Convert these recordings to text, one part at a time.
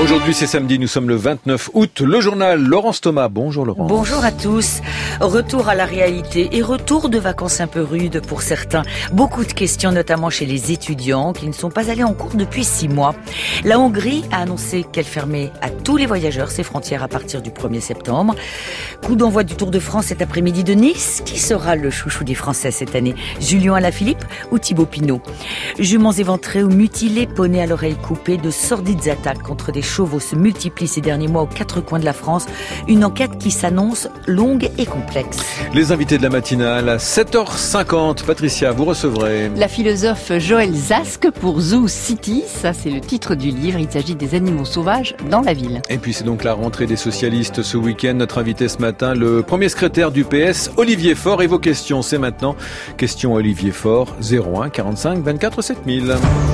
Aujourd'hui, c'est samedi, nous sommes le 29 août. Le journal Laurence Thomas. Bonjour Laurence. Bonjour à tous. Retour à la réalité et retour de vacances un peu rudes pour certains. Beaucoup de questions, notamment chez les étudiants qui ne sont pas allés en cours depuis 6 mois. La Hongrie a annoncé qu'elle fermait à tous les voyageurs ses frontières à partir du 1er septembre. Coup d'envoi du Tour de France cet après-midi de Nice. Qui sera le chouchou des Français cette année? Julien Alaphilippe ou Thibaut Pinot? Juments éventrés ou mutilés, poneys à l'oreille coupée, de sordides attaques contre des chevaux se multiplient ces derniers mois aux 4 coins de la France. Une enquête qui s'annonce longue et complexe. Les invités de la matinale à 7h50. Patricia, vous recevrez la philosophe Joëlle Zask pour Zoo City. Ça, c'est le titre du livre. Il s'agit des animaux sauvages dans la ville. Et puis c'est donc la rentrée des socialistes ce week-end. Notre invité ce matin, le premier secrétaire du PS, Olivier Faure. Et vos questions, c'est maintenant. Question Olivier Faure, 01 45 24 7000.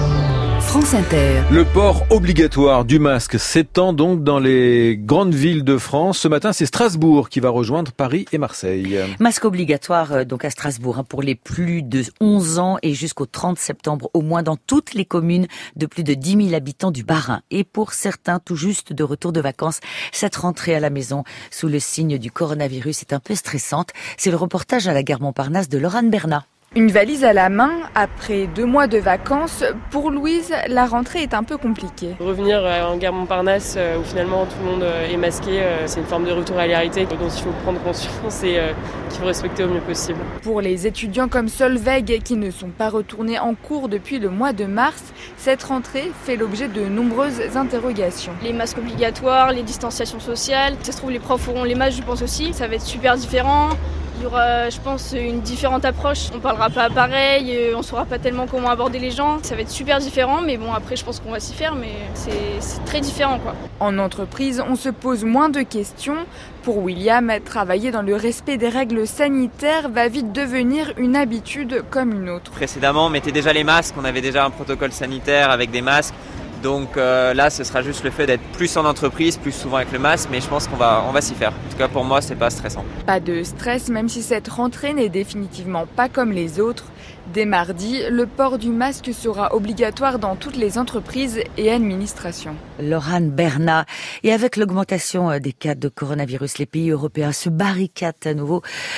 France Inter. Le port obligatoire du masque s'étend donc dans les grandes villes de France. Ce matin, c'est Strasbourg qui va rejoindre Paris et Marseille. Masque obligatoire donc à Strasbourg pour les plus de 11 ans et jusqu'au 30 septembre au moins dans toutes les communes de plus de 10 000 habitants du Bas-Rhin. Et pour certains tout juste de retour de vacances, cette rentrée à la maison sous le signe du coronavirus est un peu stressante. C'est le reportage à la gare Montparnasse de Laurent Bernat. Une valise à la main, après 2 mois de vacances, pour Louise, la rentrée est un peu compliquée. Revenir en gare Montparnasse où finalement tout le monde est masqué, c'est une forme de retour à la réalité dont il faut prendre conscience et qu'il faut respecter au mieux possible. Pour les étudiants comme Solveig qui ne sont pas retournés en cours depuis le mois de mars, cette rentrée fait l'objet de nombreuses interrogations. Les masques obligatoires, les distanciations sociales, ça se trouve les profs auront les masques je pense aussi, ça va être super différent. Il y aura, je pense, une différente approche. On parlera pas pareil, on saura pas tellement comment aborder les gens. Ça va être super différent, mais bon, après, je pense qu'on va s'y faire, mais c'est très différent, quoi. En entreprise, on se pose moins de questions. Pour William, travailler dans le respect des règles sanitaires va vite devenir une habitude comme une autre. Précédemment, on mettait déjà les masques, on avait déjà un protocole sanitaire avec des masques. Donc là, ce sera juste le fait d'être plus en entreprise, plus souvent avec le masque, mais je pense qu'on va s'y faire. En tout cas, pour moi, c'est pas stressant. Pas de stress, même si cette rentrée n'est définitivement pas comme les autres. Dès mardi, le port du masque sera obligatoire dans toutes les entreprises et administrations. Laurent Bernat. Et avec l'augmentation des cas de coronavirus, les pays européens se barricadent à nouveau.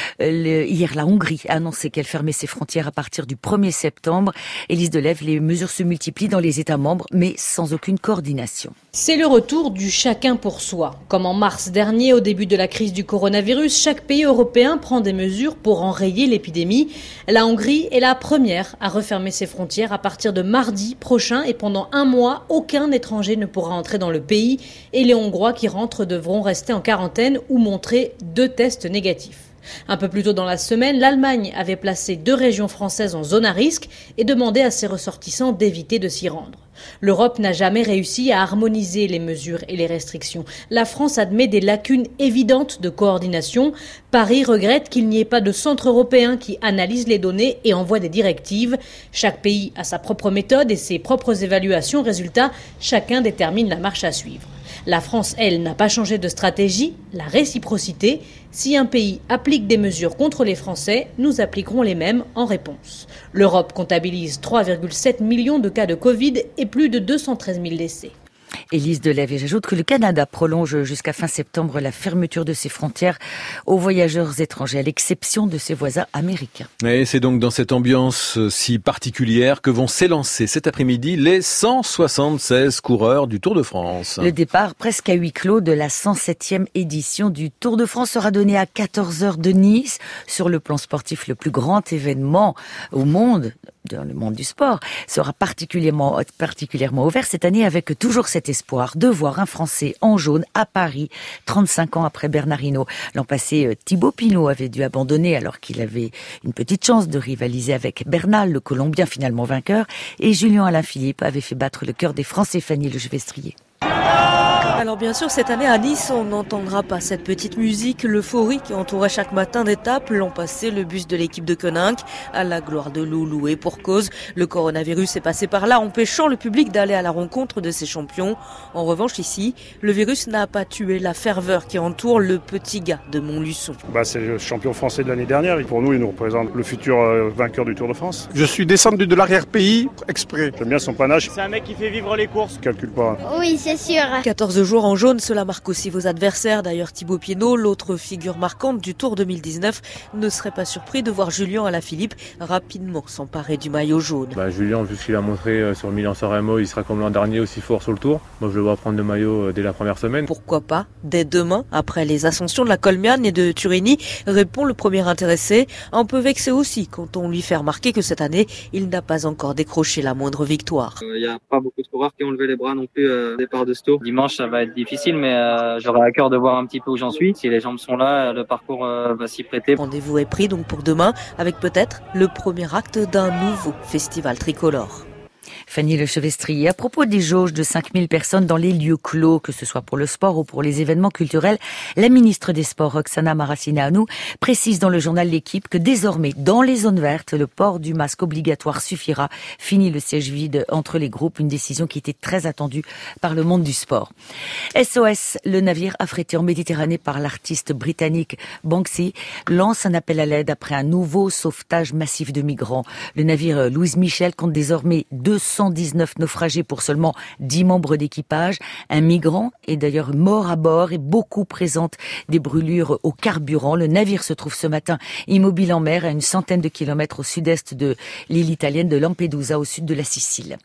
Hier, la Hongrie a annoncé qu'elle fermait ses frontières à partir du 1er septembre. Élise Delève, les mesures se multiplient dans les États membres, mais sans aucune coordination. C'est le retour du chacun pour soi. Comme en mars dernier, au début de la crise du coronavirus, chaque pays européen prend des mesures pour enrayer l'épidémie. La Hongrie est la première à refermer ses frontières à partir de mardi prochain et pendant 1 mois, aucun étranger ne pourra entrer dans le pays et les Hongrois qui rentrent devront rester en quarantaine ou montrer 2 tests négatifs. Un peu plus tôt dans la semaine, l'Allemagne avait placé 2 régions françaises en zone à risque et demandé à ses ressortissants d'éviter de s'y rendre. L'Europe n'a jamais réussi à harmoniser les mesures et les restrictions. La France admet des lacunes évidentes de coordination. Paris regrette qu'il n'y ait pas de centre européen qui analyse les données et envoie des directives. Chaque pays a sa propre méthode et ses propres évaluations. Résultat, chacun détermine la marche à suivre. La France, elle, n'a pas changé de stratégie, la réciprocité. Si un pays applique des mesures contre les Français, nous appliquerons les mêmes en réponse. L'Europe comptabilise 3,7 millions de cas de Covid et plus de 213 000 décès. Élise Delève, et j'ajoute que le Canada prolonge jusqu'à fin septembre la fermeture de ses frontières aux voyageurs étrangers, à l'exception de ses voisins américains. Et c'est donc dans cette ambiance si particulière que vont s'élancer cet après-midi les 176 coureurs du Tour de France. Le départ presque à huis clos de la 107e édition du Tour de France sera donné à 14h de Nice. Sur le plan sportif, le plus grand événement au monde, dans le monde du sport, sera particulièrement ouvert cette année avec toujours cet espoir de voir un Français en jaune à Paris, 35 ans après Bernard Hinault. L'an passé, Thibaut Pinot avait dû abandonner alors qu'il avait une petite chance de rivaliser avec Bernal, le Colombien finalement vainqueur, et Julien Alaphilippe avait fait battre le cœur des Français, Fanny Le Gevestrier. Alors bien sûr, cette année à Nice, on n'entendra pas cette petite musique, l'euphorie qui entourait chaque matin d'étape. L'an passé, le bus de l'équipe de Koninck, à la gloire de Loulou. Et pour cause, le coronavirus est passé par là, empêchant le public d'aller à la rencontre de ses champions. En revanche, ici, le virus n'a pas tué la ferveur qui entoure le petit gars de Montluçon. C'est le champion français de l'année dernière. Et pour nous, il nous représente le futur vainqueur du Tour de France. Je suis descendu de l'arrière-pays exprès. J'aime bien son panache. C'est un mec qui fait vivre les courses. Calcule pas. Oui, c'est sûr. 14 jours en jaune, cela marque aussi vos adversaires. D'ailleurs, Thibaut Pinot, l'autre figure marquante du Tour 2019, ne serait pas surpris de voir Julien Alaphilippe rapidement s'emparer du maillot jaune. Julien, vu ce qu'il a montré sur le Milan-San Remo, il sera comme l'an dernier aussi fort sur le Tour. Moi, je le vois prendre le maillot dès la première semaine. Pourquoi pas dès demain, après les ascensions de la Colmiane et de Turini, répond le premier intéressé, un peu vexé aussi quand on lui fait remarquer que cette année, il n'a pas encore décroché la moindre victoire. Il n'y a pas beaucoup de coureurs qui ont levé les bras non plus au départ de ce Tour. Dimanche, ça va être difficile, mais j'aurai à cœur de voir un petit peu où j'en suis. Si les jambes sont là, le parcours va s'y prêter. Rendez-vous est pris donc pour demain, avec peut-être le premier acte d'un nouveau festival tricolore. Fanny Lechevestrier, à propos des jauges de 5000 personnes dans les lieux clos, que ce soit pour le sport ou pour les événements culturels, la ministre des Sports, Roxana Maracineanu, précise dans le journal L'Équipe que désormais, dans les zones vertes, le port du masque obligatoire suffira. Fini le siège vide entre les groupes, une décision qui était très attendue par le monde du sport. SOS, le navire affrété en Méditerranée par l'artiste britannique Banksy, lance un appel à l'aide après un nouveau sauvetage massif de migrants. Le navire Louise Michel compte désormais 219 naufragés pour seulement 10 membres d'équipage. Un migrant est d'ailleurs mort à bord et beaucoup présentent des brûlures au carburant. Le navire se trouve ce matin immobile en mer à une centaine de kilomètres au sud-est de l'île italienne de Lampedusa, au sud de la Sicile.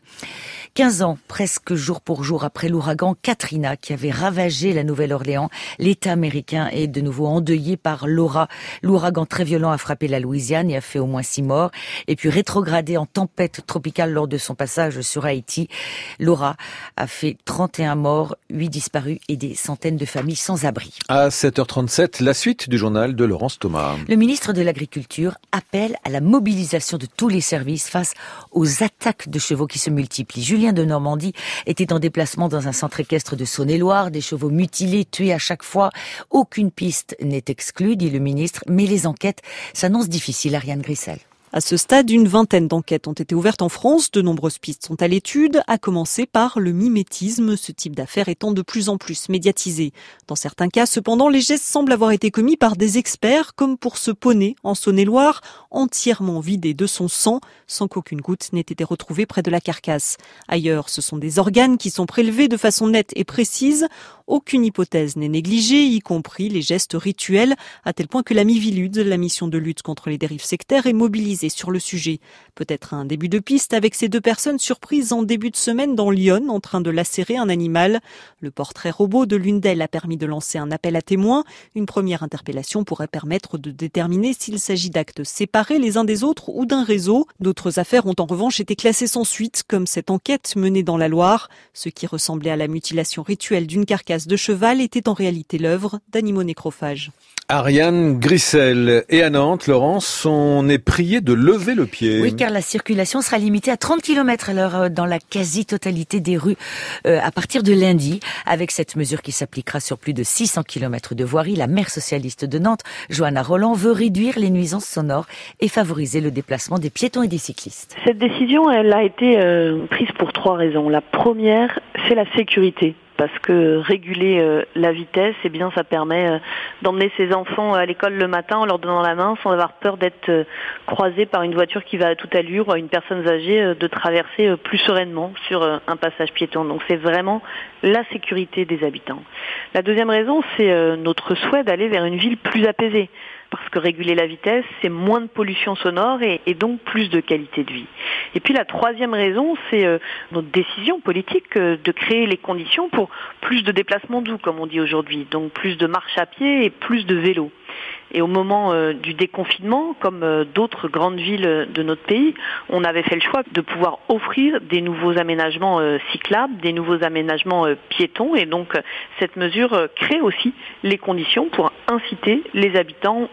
15 ans, presque jour pour jour après l'ouragan Katrina qui avait ravagé la Nouvelle-Orléans, l'État américain est de nouveau endeuillé par Laura. L'ouragan très violent a frappé la Louisiane et a fait au moins 6 morts. Et puis rétrogradé en tempête tropicale lors de son passage sur Haïti, Laura a fait 31 morts, 8 disparus et des centaines de familles sans abri. À 7h37, la suite du journal de Laurence Thomas. Le ministre de l'Agriculture appelle à la mobilisation de tous les services face aux attaques de chevaux qui se multiplient. Julien de Normandie était en déplacement dans un centre équestre de Saône-et-Loire, des chevaux mutilés, tués à chaque fois. Aucune piste n'est exclue, dit le ministre, mais les enquêtes s'annoncent difficiles. Ariane Grissel. À ce stade, une vingtaine d'enquêtes ont été ouvertes en France. De nombreuses pistes sont à l'étude, à commencer par le mimétisme, ce type d'affaire étant de plus en plus médiatisé. Dans certains cas, cependant, les gestes semblent avoir été commis par des experts, comme pour ce poney en Saône-et-Loire, entièrement vidé de son sang, sans qu'aucune goutte n'ait été retrouvée près de la carcasse. Ailleurs, ce sont des organes qui sont prélevés de façon nette et précise. Aucune hypothèse n'est négligée, y compris les gestes rituels, à tel point que la Miviludes, la mission de lutte contre les dérives sectaires, est mobilisée sur le sujet. Peut-être un début de piste avec ces 2 personnes surprises en début de semaine dans Lyon en train de lacérer un animal. Le portrait robot de l'une d'elles a permis de lancer un appel à témoins. Une première interpellation pourrait permettre de déterminer s'il s'agit d'actes séparés les uns des autres ou d'un réseau. D'autres affaires ont en revanche été classées sans suite, comme cette enquête menée dans la Loire. Ce qui ressemblait à la mutilation rituelle d'une carcasse de cheval était en réalité l'œuvre d'animaux nécrophages. Ariane Grissel. Et à Nantes, Laurence, on est prié de lever le pied. Oui, car la circulation sera limitée à 30 km/h dans la quasi-totalité des rues à partir de lundi. Avec cette mesure qui s'appliquera sur plus de 600 km de voirie, la maire socialiste de Nantes, Johanna Roland, veut réduire les nuisances sonores et favoriser le déplacement des piétons et des cyclistes. Cette décision, elle a été prise pour 3 raisons. La première, c'est la sécurité. Parce que réguler la vitesse, eh bien, ça permet d'emmener ses enfants à l'école le matin en leur donnant la main sans avoir peur d'être croisé par une voiture qui va à toute allure ou à une personne âgée de traverser plus sereinement sur un passage piéton. Donc c'est vraiment la sécurité des habitants. La deuxième raison, c'est notre souhait d'aller vers une ville plus apaisée. Parce que réguler la vitesse, c'est moins de pollution sonore et donc plus de qualité de vie. Et puis la troisième raison, c'est notre décision politique de créer les conditions pour plus de déplacements doux, comme on dit aujourd'hui. Donc plus de marche à pied et plus de vélo. Et au moment du déconfinement, comme d'autres grandes villes de notre pays, on avait fait le choix de pouvoir offrir des nouveaux aménagements cyclables, des nouveaux aménagements piétons. Et donc cette mesure crée aussi les conditions pour inciter les habitants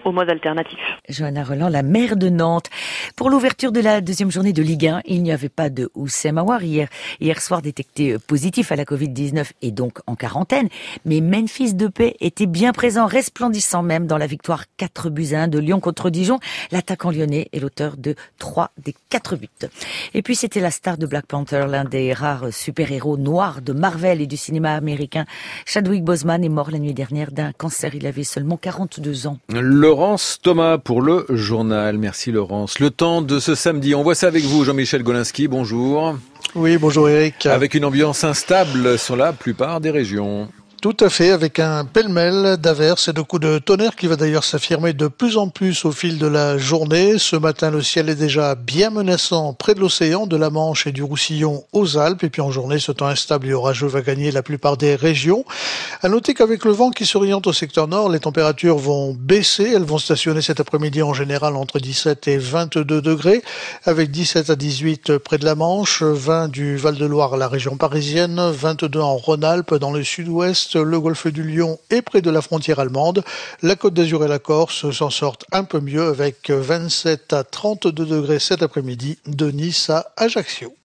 au mode alternatif. Johanna Roland, la maire de Nantes. Pour l'ouverture de la deuxième journée de Ligue 1, il n'y avait pas de Oussem Aouar hier soir détecté positif à la Covid-19 et donc en quarantaine. Mais Memphis Depay était bien présent, resplendissant même dans la victoire 4-1 de Lyon contre Dijon. L'attaquant lyonnais est l'auteur de 3 des 4 buts. Et puis c'était la star de Black Panther, l'un des rares super-héros noirs de Marvel et du cinéma américain. Chadwick Boseman est mort la nuit dernière d'un cancer. Il avait seulement 42 ans. Laurence Thomas pour le journal. Merci Laurence. Le temps de ce samedi, on voit ça avec vous Jean-Michel Golinski, bonjour. Oui, bonjour Eric. Avec une ambiance instable sur la plupart des régions. Tout à fait, avec un pêle-mêle d'averses et de coups de tonnerre qui va d'ailleurs s'affirmer de plus en plus au fil de la journée. Ce matin, le ciel est déjà bien menaçant près de l'océan, de la Manche et du Roussillon aux Alpes. Et puis en journée, ce temps instable et orageux va gagner la plupart des régions. À noter qu'avec le vent qui s'oriente au secteur nord, les températures vont baisser. Elles vont stationner cet après-midi en général entre 17 et 22 degrés, avec 17 à 18 près de la Manche, 20 du Val-de-Loire à la région parisienne, 22 en Rhône-Alpes, dans le sud-ouest, le golfe du Lion et près de la frontière allemande. La Côte d'Azur et la Corse s'en sortent un peu mieux avec 27 à 32 degrés cet après-midi de Nice à Ajaccio.